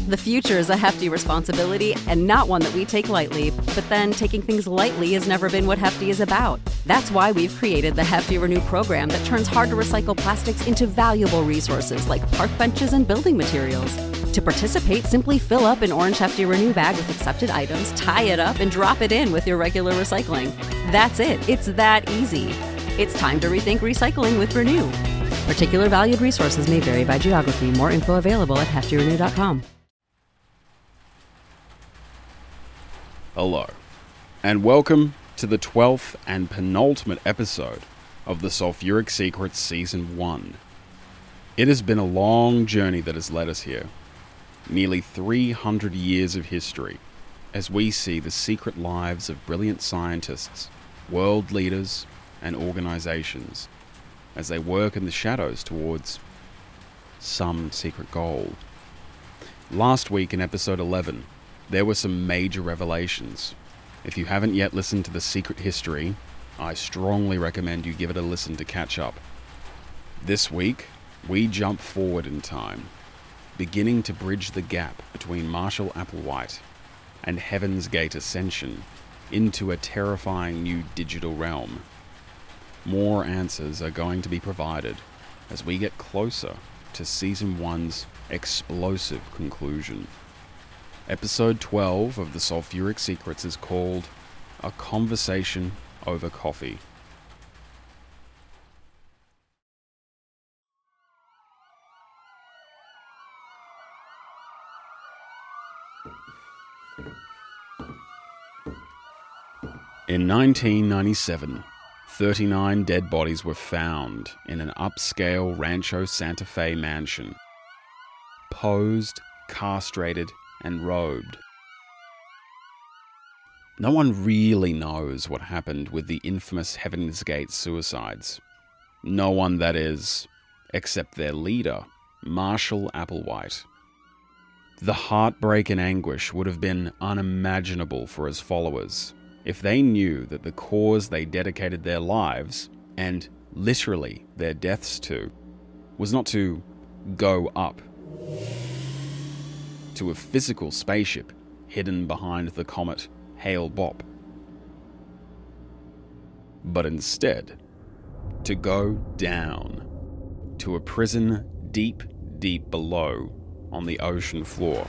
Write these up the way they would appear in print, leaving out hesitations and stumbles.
The future is a hefty responsibility and not one that we take lightly, but then taking things lightly has never been what Hefty is about. That's why we've created the Hefty Renew program that turns hard-to-recycle plastics into valuable resources like park benches and building materials. To participate, simply fill up an orange Hefty Renew bag with accepted items, tie it up, and drop it in with your regular recycling. That's it. It's that easy. It's time to rethink recycling with Renew. Particular valued resources may vary by geography. More info available at heftyrenew.com. Hello, and welcome to the 12th and penultimate episode of the Sulfuric Secrets Season 1. It has been a long journey that has led us here. Nearly 300 years of history, as we see the secret lives of brilliant scientists, world leaders, and organizations, as they work in the shadows towards some secret goal. Last week in episode 11, there were some major revelations. If you haven't yet listened to The Secret History, I strongly recommend you give it a listen to catch up. This week, we jump forward in time, beginning to bridge the gap between Marshall Applewhite and Heaven's Gate Ascension into a terrifying new digital realm. More answers are going to be provided as we get closer to Season 1's explosive conclusion. Episode 12 of the Sulfuric Secrets is called A Conversation Over Coffee. In 1997, 39 dead bodies were found in an upscale Rancho Santa Fe mansion. Posed, castrated, and robed. No one really knows what happened with the infamous Heaven's Gate suicides. No one, that is, except their leader, Marshall Applewhite. The heartbreak and anguish would have been unimaginable for his followers if they knew that the cause they dedicated their lives, and literally their deaths to, was not to go up to a physical spaceship hidden behind the comet Hale-Bopp, but instead to go down to a prison deep, deep below on the ocean floor.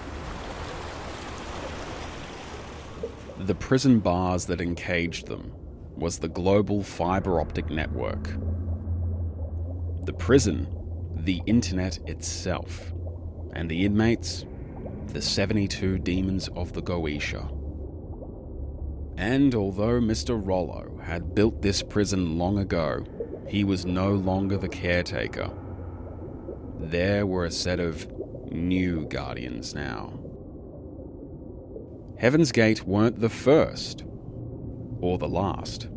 The prison bars that encaged them was the global fiber optic network. The prison, the internet itself, and the inmates, the 72 demons of the Goetia. And although Mr. Rollo had built this prison long ago, he was no longer the caretaker. There were a set of new guardians now. Heaven's Gate weren't the first, or the last,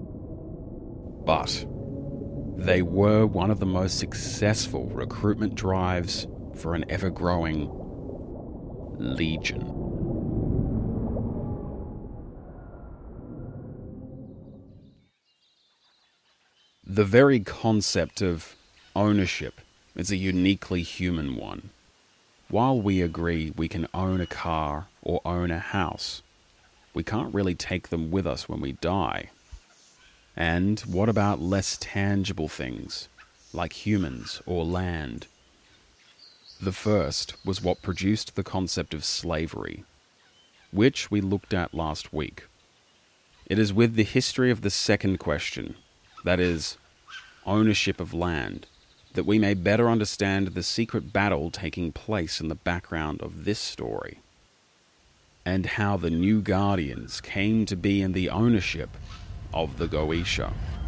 but they were one of the most successful recruitment drives for an ever-growing legion. The very concept of ownership is a uniquely human one. While we agree we can own a car or own a house, we can't really take them with us when we die. And what about less tangible things, like humans or land? The first was what produced the concept of slavery, which we looked at last week. It is with the history of the second question, that is, ownership of land, that we may better understand the secret battle taking place in the background of this story, and how the new guardians came to be in the ownership of the Goetia.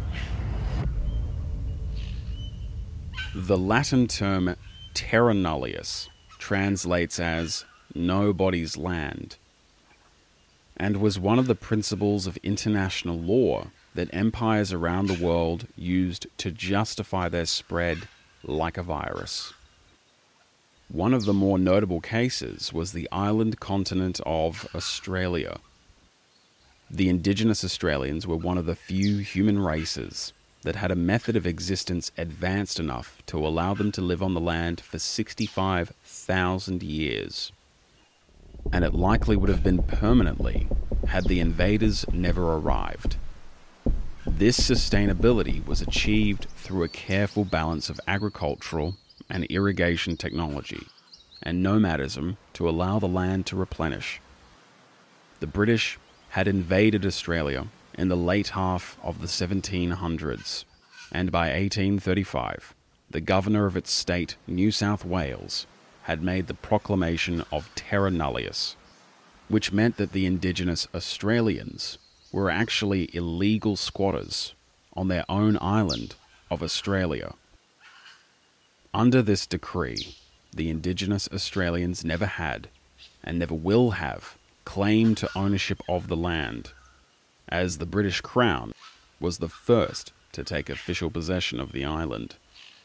The Latin term terra nullius translates as nobody's land, and was one of the principles of international law that empires around the world used to justify their spread like a virus. One of the more notable cases was the island continent of Australia. The indigenous Australians were one of the few human races that had a method of existence advanced enough to allow them to live on the land for 65,000 years. And it likely would have been permanently had the invaders never arrived. This sustainability was achieved through a careful balance of agricultural and irrigation technology and nomadism to allow the land to replenish. The British had invaded Australia in the late half of the 1700s, and by 1835, the governor of its state, New South Wales, had made the proclamation of Terra Nullius, which meant that the indigenous Australians were actually illegal squatters on their own island of Australia. Under this decree, the indigenous Australians never had, and never will have, claim to ownership of the land, as the British Crown was the first to take official possession of the island.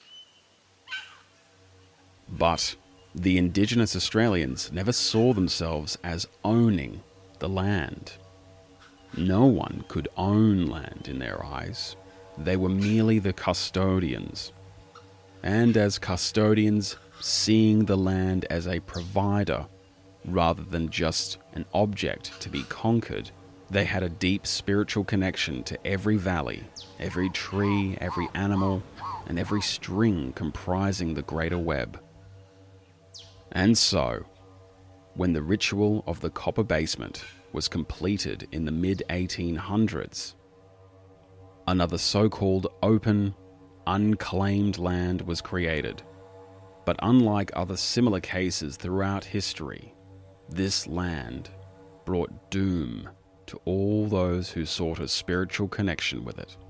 But the indigenous Australians never saw themselves as owning the land. No one could own land in their eyes. They were merely the custodians. And as custodians, seeing the land as a provider rather than just an object to be conquered, they had a deep spiritual connection to every valley, every tree, every animal, and every string comprising the greater web. And so, when the ritual of the copper basement was completed in the mid-1800s, another so-called open, unclaimed land was created. But unlike other similar cases throughout history, this land brought doom to all those who sought a spiritual connection with it.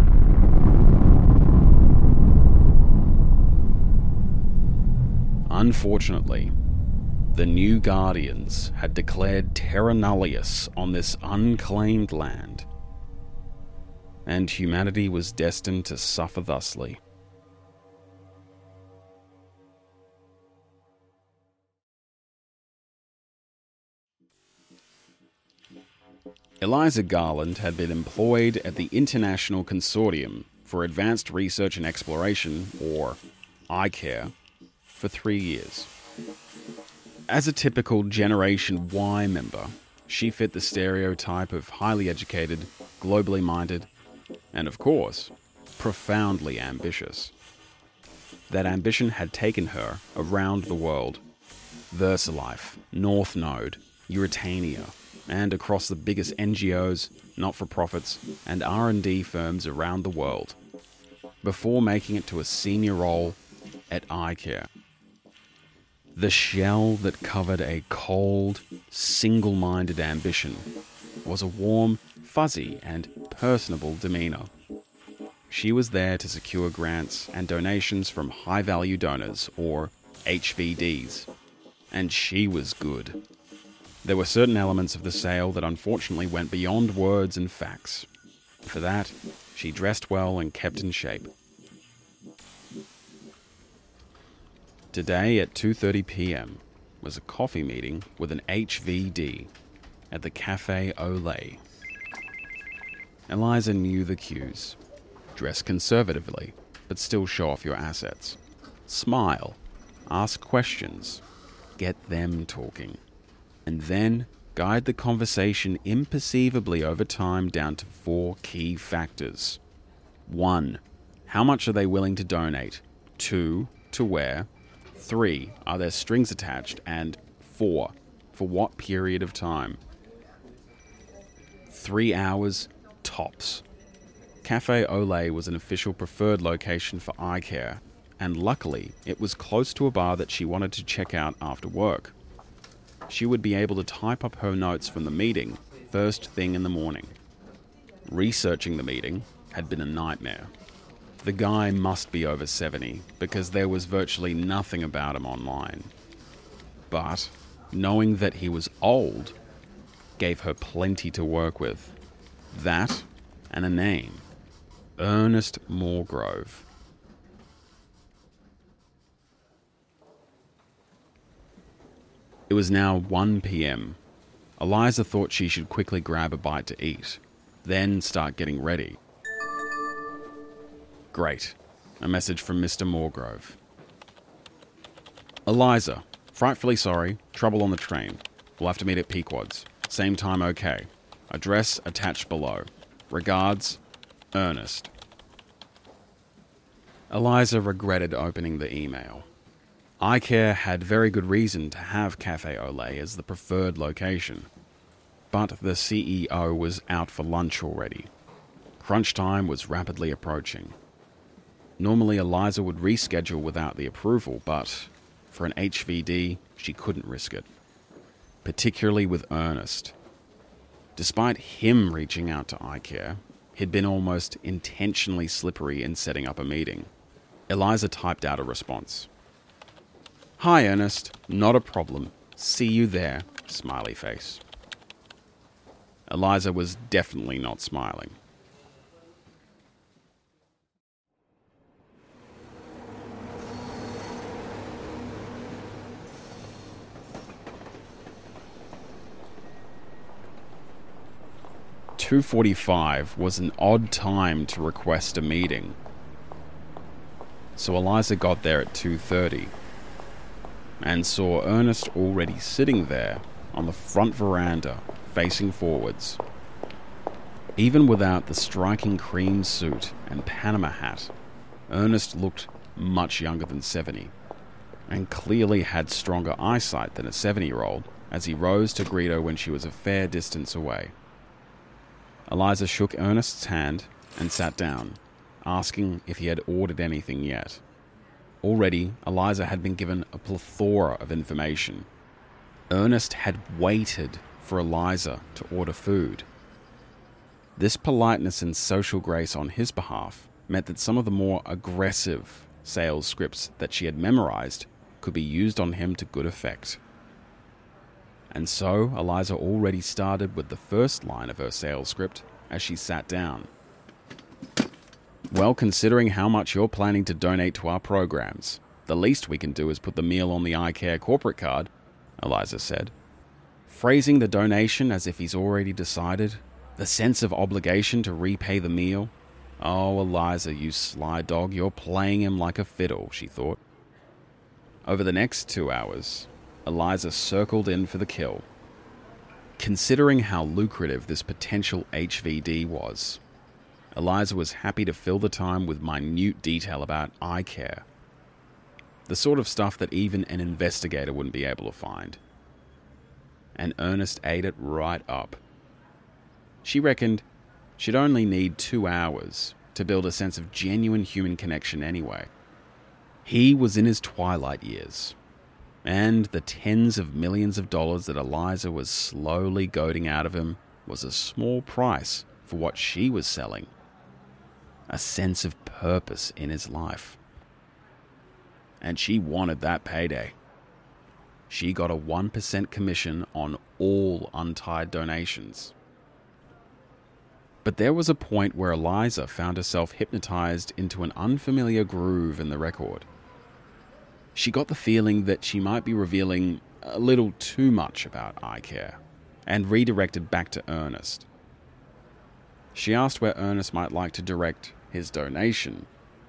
Unfortunately, the New Guardians had declared Terra Nullius on this unclaimed land, and humanity was destined to suffer thusly. Eliza Garland had been employed at the International Consortium for Advanced Research and Exploration, or ICARE, for 3 years. As a typical Generation Y member, she fit the stereotype of highly educated, globally minded, and of course, profoundly ambitious. That ambition had taken her around the world. VersaLife, North Node, Eurytania, and across the biggest NGOs, not-for-profits, and R&D firms around the world, before making it to a senior role at ICARE. The shell that covered a cold, single-minded ambition was a warm, fuzzy, and personable demeanor. She was there to secure grants and donations from high-value donors, or HVDs, and she was good. There were certain elements of the sale that unfortunately went beyond words and facts. For that, she dressed well and kept in shape. Today at 2:30 p.m. was a coffee meeting with an HVD at the Café au Lait. Eliza knew the cues. Dress conservatively, but still show off your assets. Smile, ask questions, get them talking. And then guide the conversation imperceivably over time down to 4 key factors. 1. How much are they willing to donate? 2. To where? 3. Are there strings attached? And 4. For what period of time? 3 hours, tops. Café au Lait was an official preferred location for ICARE, and luckily it was close to a bar that she wanted to check out after work. She would be able to type up her notes from the meeting first thing in the morning. Researching the meeting had been a nightmare. The guy must be over 70 because there was virtually nothing about him online. But knowing that he was old gave her plenty to work with. That and a name, Ernest Moorgrove. It was now 1 p.m. Eliza thought she should quickly grab a bite to eat, then start getting ready. Great. A message from Mr. Moorgrove. Eliza, frightfully sorry, trouble on the train. We'll have to meet at Pequod's. Same time, okay. Address attached below. Regards, Ernest. Eliza regretted opening the email. iCare had very good reason to have Cafe Olé as the preferred location. But the CEO was out for lunch already. Crunch time was rapidly approaching. Normally Eliza would reschedule without the approval, but for an HVD, she couldn't risk it. Particularly with Ernest. Despite him reaching out to iCare, he'd been almost intentionally slippery in setting up a meeting. Eliza typed out a response. Hi Ernest, not a problem. See you there, smiley face. Eliza was definitely not smiling. "2:45 was an odd time to request a meeting. So Eliza got there at 2:30 and saw Ernest already sitting there on the front veranda, facing forwards. Even without the striking cream suit and Panama hat, Ernest looked much younger than 70, and clearly had stronger eyesight than a 70-year-old as he rose to greet her when she was a fair distance away. Eliza shook Ernest's hand and sat down, asking if he had ordered anything yet. Already, Eliza had been given a plethora of information. Ernest had waited for Eliza to order food. This politeness and social grace on his behalf meant that some of the more aggressive sales scripts that she had memorized could be used on him to good effect. And so, Eliza already started with the first line of her sales script as she sat down. Well, considering how much you're planning to donate to our programs, the least we can do is put the meal on the iCare corporate card, Eliza said. Phrasing the donation as if he's already decided, the sense of obligation to repay the meal. Oh, Eliza, you sly dog, you're playing him like a fiddle, she thought. Over the next 2 hours, Eliza circled in for the kill. Considering how lucrative this potential HVD was, Eliza was happy to fill the time with minute detail about iCare. The sort of stuff that even an investigator wouldn't be able to find. And Ernest ate it right up. She reckoned she'd only need 2 hours to build a sense of genuine human connection anyway. He was in his twilight years, and the tens of millions of dollars that Eliza was slowly goading out of him was a small price for what she was selling. A sense of purpose in his life. And she wanted that payday. She got a 1% commission on all untied donations. But there was a point where Eliza found herself hypnotized into an unfamiliar groove in the record. She got the feeling that she might be revealing a little too much about iCare, and redirected back to Ernest. She asked where Ernest might like to direct his donation.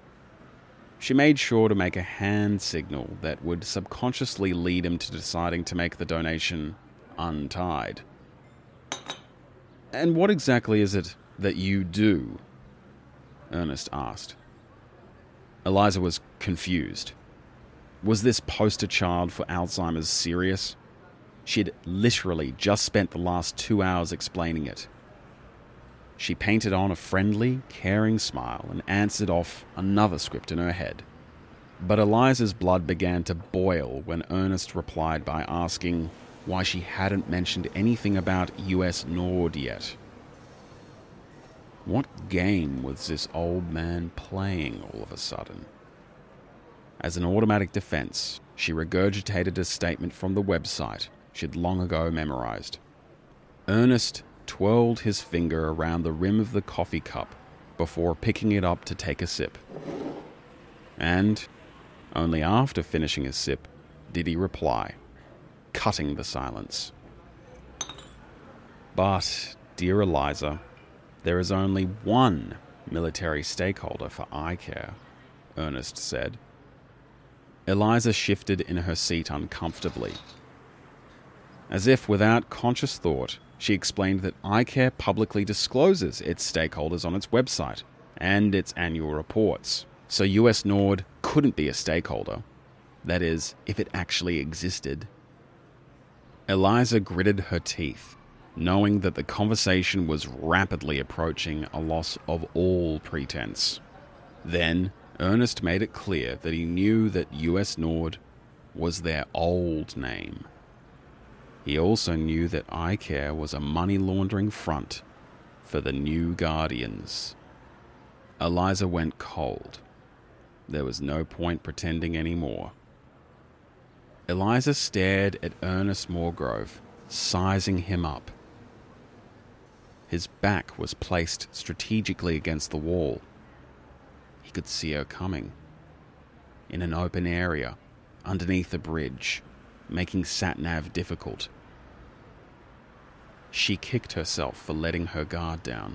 She made sure to make a hand signal that would subconsciously lead him to deciding to make the donation untied. And what exactly is it that you do? Ernest asked. Eliza was confused. Was this poster child for Alzheimer's serious? She'd literally just spent the last 2 hours explaining it. She painted on a friendly, caring smile and answered off another script in her head. But Eliza's blood began to boil when Ernest replied by asking why she hadn't mentioned anything about US Nord yet. What game was this old man playing all of a sudden? As an automatic defense, she regurgitated a statement from the website she'd long ago memorized. Ernest twirled his finger around the rim of the coffee cup before picking it up to take a sip. And only after finishing his sip did he reply, cutting the silence. But, dear Eliza, there is only one military stakeholder for iCare, Ernest said. Eliza shifted in her seat uncomfortably. As if without conscious thought, she explained that iCare publicly discloses its stakeholders on its website and its annual reports, so US Nord couldn't be a stakeholder. That is, if it actually existed. Eliza gritted her teeth, knowing that the conversation was rapidly approaching a loss of all pretense. Then, Ernest made it clear that he knew that US Nord was their old name. He also knew that iCare was a money laundering front for the New Guardians. Eliza went cold. There was no point pretending anymore. Eliza stared at Ernest Moorgrove, sizing him up. His back was placed strategically against the wall. He could see her coming. In an open area, underneath a bridge, making sat-nav difficult. She kicked herself for letting her guard down.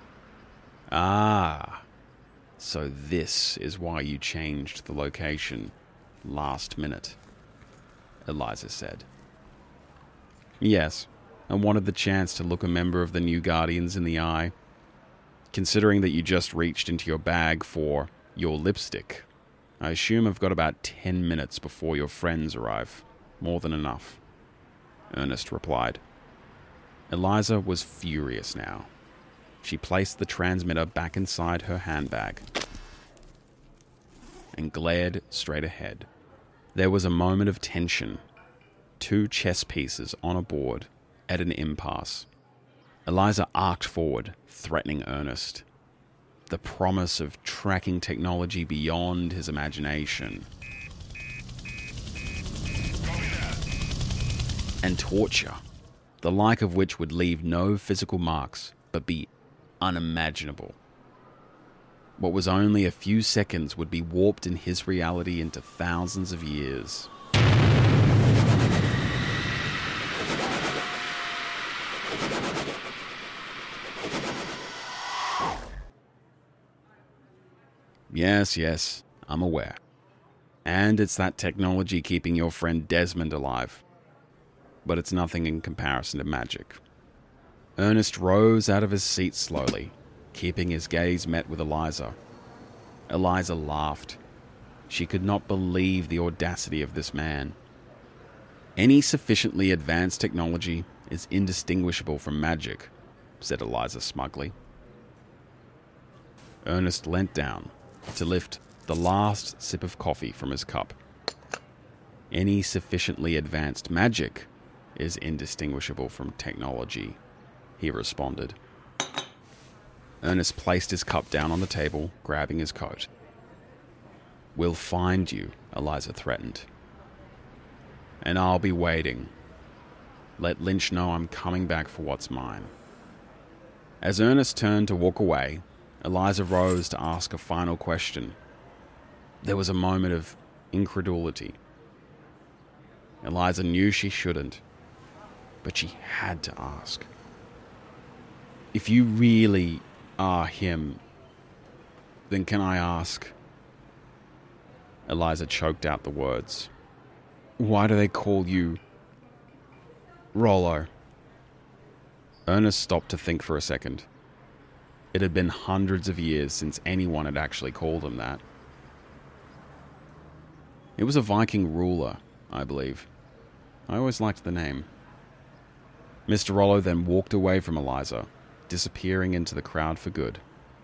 Ah, so this is why you changed the location last minute, Eliza said. Yes, I wanted the chance to look a member of the New Guardians in the eye. Considering that you just reached into your bag for your lipstick, I assume I've got about 10 minutes before your friends arrive. More than enough, Ernest replied. Eliza was furious now. She placed the transmitter back inside her handbag and glared straight ahead. There was a moment of tension. 2 chess pieces on a board at an impasse. Eliza arced forward, threatening Ernest. The promise of tracking technology beyond his imagination. And torture, the like of which would leave no physical marks but be unimaginable. What was only a few seconds would be warped in his reality into thousands of years. Yes, I'm aware. And it's that technology keeping your friend Desmond alive. But it's nothing in comparison to magic. Ernest rose out of his seat slowly, keeping his gaze met with Eliza. Eliza laughed. She could not believe the audacity of this man. Any sufficiently advanced technology is indistinguishable from magic, said Eliza smugly. Ernest leant down to lift the last sip of coffee from his cup. Any sufficiently advanced magic is indistinguishable from technology, he responded. Ernest placed his cup down on the table, grabbing his coat. We'll find you, Eliza threatened. And I'll be waiting. Let Lynch know I'm coming back for what's mine. As Ernest turned to walk away, Eliza rose to ask a final question. There was a moment of incredulity. Eliza knew she shouldn't, but she had to ask. If you really are him, then can I ask? Eliza choked out the words. Why do they call you Rollo? Ernest stopped to think for a second. It had been hundreds of years since anyone had actually called him that. It was a Viking ruler, I believe. I always liked the name. Mr. Rollo then walked away from Eliza, disappearing into the crowd for good.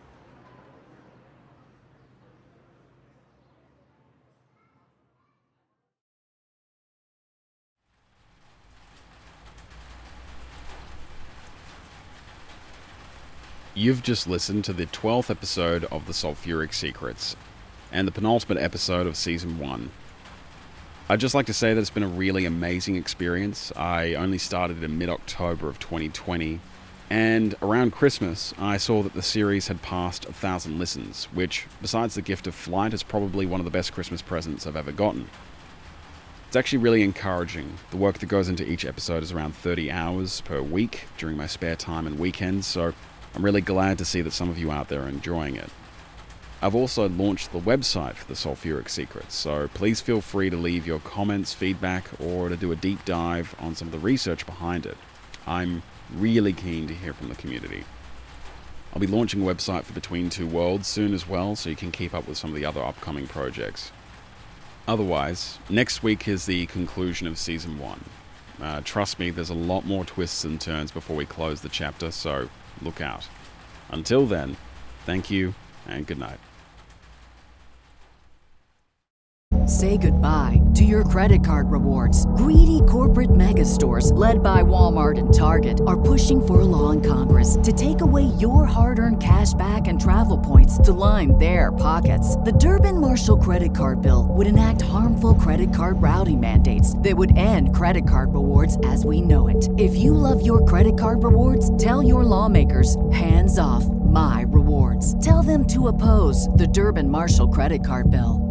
You've just listened to the 12th episode of The Sulfuric Secrets, and the penultimate episode of Season 1. I'd just like to say that it's been a really amazing experience. I only started in mid-October of 2020, and around Christmas, I saw that the series had passed 1,000 listens, which, besides the gift of flight, is probably one of the best Christmas presents I've ever gotten. It's actually really encouraging. The work that goes into each episode is around 30 hours per week during my spare time and weekends, so I'm really glad to see that some of you out there are enjoying it. I've also launched the website for the Sulfuric Secrets, so please feel free to leave your comments, feedback, or to do a deep dive on some of the research behind it. I'm really keen to hear from the community. I'll be launching a website for Between Two Worlds soon as well, so you can keep up with some of the other upcoming projects. Otherwise, next week is the conclusion of Season 1. Trust me, there's a lot more twists and turns before we close the chapter, so look out. Until then, thank you and good night. Say goodbye to your credit card rewards. Greedy corporate mega stores, led by Walmart and Target, are pushing for a law in Congress to take away your hard-earned cash back and travel points to line their pockets. The Durbin-Marshall credit card bill would enact harmful credit card routing mandates that would end credit card rewards as we know it. If you love your credit card rewards, tell your lawmakers, hands off my rewards. Tell them to oppose the Durbin-Marshall credit card bill.